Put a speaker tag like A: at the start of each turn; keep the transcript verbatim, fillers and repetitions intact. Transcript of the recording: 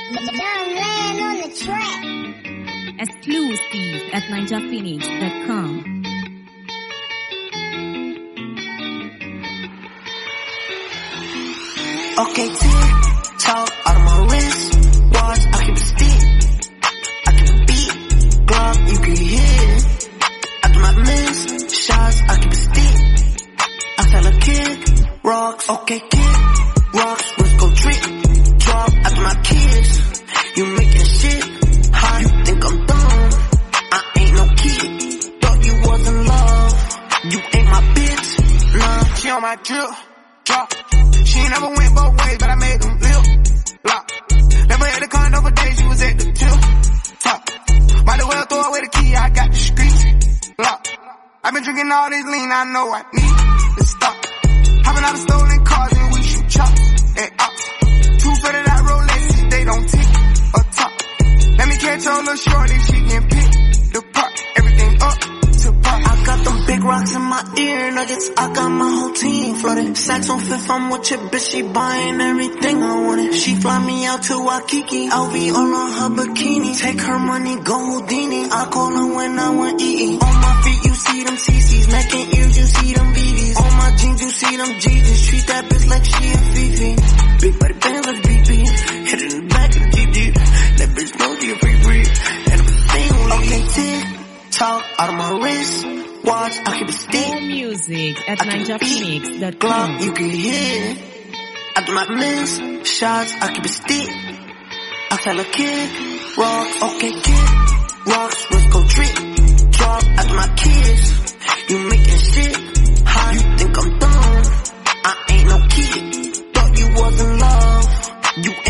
A: Young man on the track.
B: Exclusive at ninja phoenix dot com.
C: Okay, tick tock out of my wrist. Watch, I keep a stick. I keep a beat. Glock, you can hear it. After my miss shots, I keep a stick. I tell a kick, rocks, okay, kick, rocks, let's go trick. Drop after my kids. You making shit hot, you think I'm dumb. I ain't no kid, thought you was in love. You ain't my bitch, nah.
D: She on my drip, drop. She ain't never went both ways, but I made them lip lock. Never had a condo for days, she was at the tip top. Might as well throw away the key, I got the streets locked. I've been drinking all this lean, I know I need to stop. Hopping out of stolen cars and we shoot chops and ops. Two for that Rolexes, they don't tick or top. Let me catch your little shorty, she can pick the pot. Everything up to pot.
C: I got them big rocks in my ear nuggets. I got my whole team flooded. Sacks on fifth, I'm with your bitch. She buying everything I wanted. She fly me out to Waikiki. L V all on her bikini. Take her money, go Houdini. I call her when I want eating. On my feet, you see them C Cs. Neck and ears, you see them B Ds. On my jeans, you see them Jesus. Treat that bitch like she a Fifi. Big body bands like B B. Hit it in the back of the G G. That bitch know she a free breed. And everything we okay, tick tock out of my wrist. Watch, I keep a stick.
B: More music at ninja phoenix dot com.
C: Glock, you can hear it. After my miss shots, I keep a stick. I tell a kick, rocks, okay, kick, rocks, let's go trick. Drop after my kids. You making shit hot, you think I'm dumb. I ain't no kid, thought you was in love. You